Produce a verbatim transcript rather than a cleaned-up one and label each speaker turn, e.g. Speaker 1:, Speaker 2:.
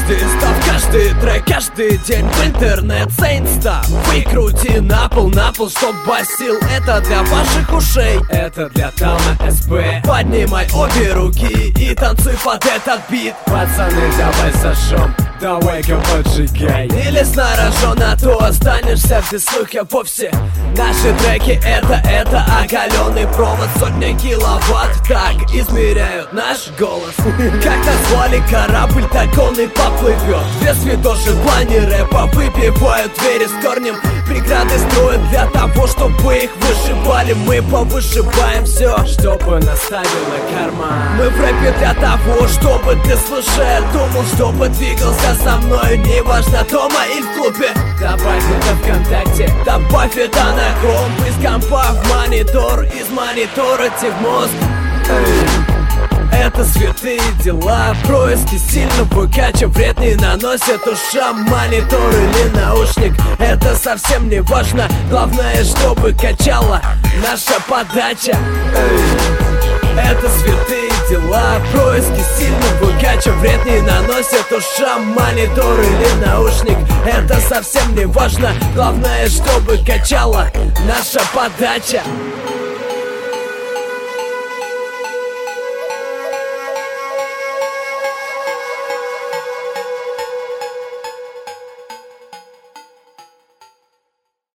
Speaker 1: Каждый став, каждый трек, каждый день в интернет Сейнста. Выкрути на пол, на пол, чтоб басил. Это для ваших ушей, это для Тама СП. Поднимай обе руки и танцуй под этот бит.
Speaker 2: Пацаны, давай зажжем, давай-ка поджигай.
Speaker 1: Или снарожен, а то останешься без слуха вовсе. Наши треки это, это оголенный провод. Сотня киловатт, так измеряют наш голос. Как назвали корабль, так он и поплывет. Две святоши в плане рэпа выбивают двери с корнем. Преграды строят для того, чтобы их вышибали. Мы повышибаем все,
Speaker 2: чтобы наставила карма.
Speaker 1: Мы в рэпе для того, чтобы ты, слушая, думал, чтобы двигался со мной. Неважно, дома или в клубе.
Speaker 2: Добавь это ВКонтакте,
Speaker 1: добавь это на комп. Из компа в монитор, из монитора тебе в мозг. Это святые дела, происки сильного кача вред не наносят ушам. Монитор или наушник, это совсем не важно. Главное, чтобы качала наша подача. Это святые дела, происки сильного кача вред не наносят ушам. Монитор или наушник, это совсем не важно. Главное, чтобы качала наша подача.